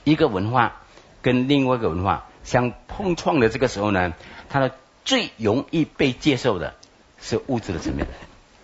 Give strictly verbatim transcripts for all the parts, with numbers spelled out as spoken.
一个文化跟另外一个文化相碰撞的这个时候呢，它的最容易被接受的是物质的层面，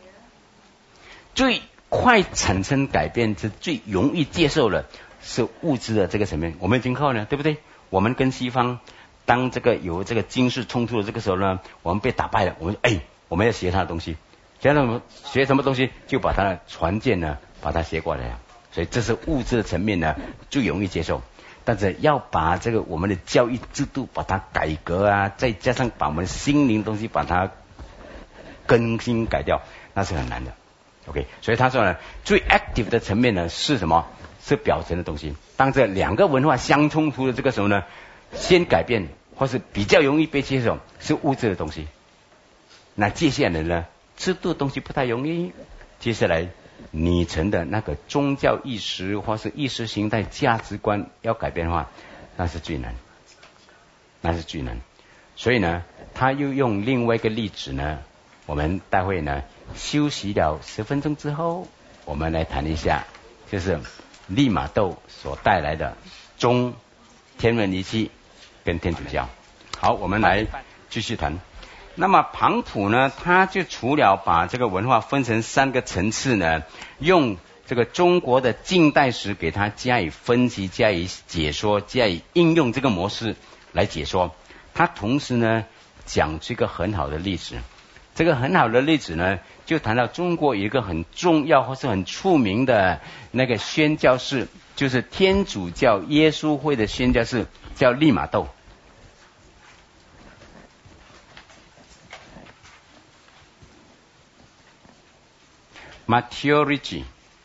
最快产生改变是最容易接受的是物质的这个层面。我们已经靠呢，对不对？我们跟西方当这个有这个军事冲突的这个时候呢，我们被打败了，我们哎我们要学他的东西，学什么学什么东西就把他的船舰呢把它学过来了。所以这是物质的层面呢最容易接受，但是要把这个我们的教育制度把它改革啊，再加上把我们心灵的东西把它更新改掉，那是很难的。OK， 所以他说呢，最 active 的层面呢是什么？是表层的东西。当这两个文化相冲突的这个时候呢，先改变或是比较容易被接受是物质的东西。那接下来呢，制度的东西不太容易。接下来你成的那个宗教意识或是意识形态价值观要改变的话，那是最难，那是最难。所以呢，他又用另外一个例子呢，我们待会呢休息了十分钟之后，我们来谈一下，就是利玛窦所带来的中天文仪器跟天主教。好，我们来继续谈。那么庞普呢，他就除了把这个文化分成三个层次呢，用这个中国的近代史给他加以分析、加以解说、加以应用这个模式来解说。他同时呢讲出一个很好的例子，这个很好的例子呢，就谈到中国有一个很重要或是很出名的那个宣教士，就是天主教耶稣会的宣教士，叫利玛窦。Matteo Ricci，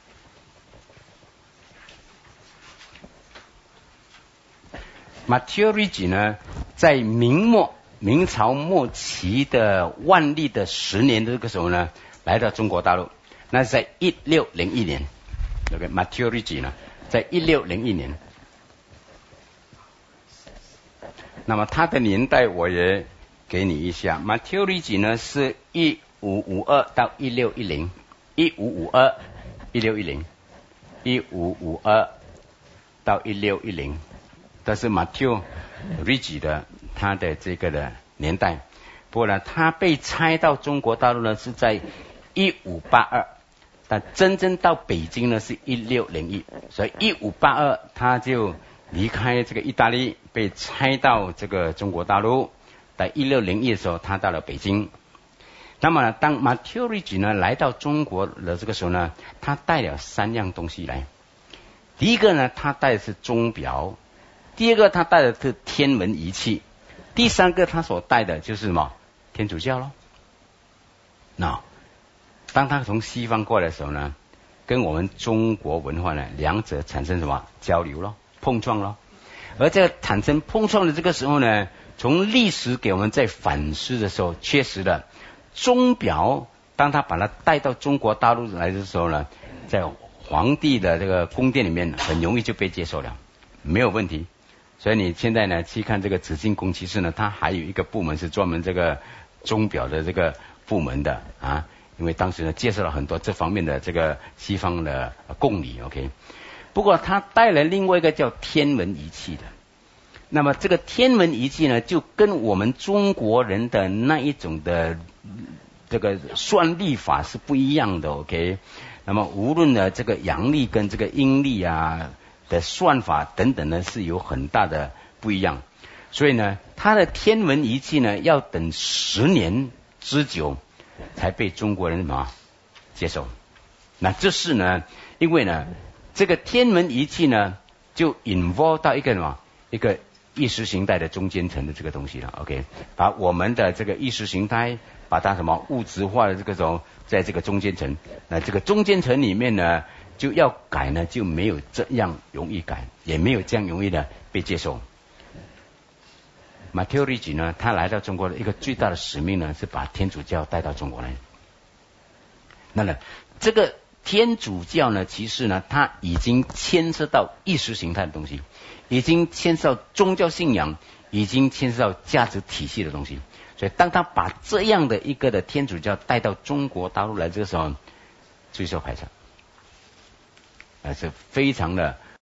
Matteo Ricci 呢，在明末明朝末期的万历的十年的这个时候呢，来到中国大陆，那是在一六零一年。OK， Matteo Ricci 呢，在一六零一年。那么他的年代我也给你一下 ，Matteo Ricci 呢是一五五二到一六一零。一五五二，一六一零，一五五二到一六一零，这是 Matteo Ricci 的他的这个的年代。不过呢，他被差到中国大陆呢是在一五八二，但真正到北京呢是一六零一，所以一五八二他就离开这个意大利，被差到这个中国大陆。在一六零一的时候，他到了北京。那么呢，当 Matteo Ricci 呢来到中国的这个时候呢，他带了三样东西来。第一个呢，他带的是钟表；第二个，他带的是天文仪器；第三个，他所带的就是什么？天主教咯。那当他从西方过来的时候呢，跟我们中国文化呢，两者产生什么交流咯，碰撞咯。而在产生碰撞的这个时候呢，从历史给我们在反思的时候，确实的。钟表，当他把它带到中国大陆来的时候呢，在皇帝的这个宫殿里面很容易就被接受了，没有问题。所以你现在呢去看这个紫禁宫，其实呢它还有一个部门是专门这个钟表的这个部门的啊，因为当时呢介绍了很多这方面的这个西方的贡礼 OK。不过他带来另外一个叫天文仪器的。那么这个天文仪器呢，就跟我们中国人的那一种的这个算历法是不一样的 OK。那么无论呢这个阳历跟这个阴历啊的算法等等呢是有很大的不一样，所以呢它的天文仪器呢要等十年之久才被中国人什么接受。那这是呢因为呢这个天文仪器呢就 involve 到一个什么一个意识形态的中间层的这个东西了 OK， 把我们的这个意识形态把它什么物质化的这个种在这个中间层，那这个中间层里面呢就要改呢就没有这样容易改，也没有这样容易的被接受。Matteo Ricci 呢他来到中国的一个最大的使命呢是把天主教带到中国来。那呢这个天主教呢其实呢它已经牵涉到意识形态的东西，已经牵涉到宗教信仰，已经牵涉到价值体系的东西。所以当他把这样的一个的天主教带到中国大陆来这个时候，最受排斥，而是非常的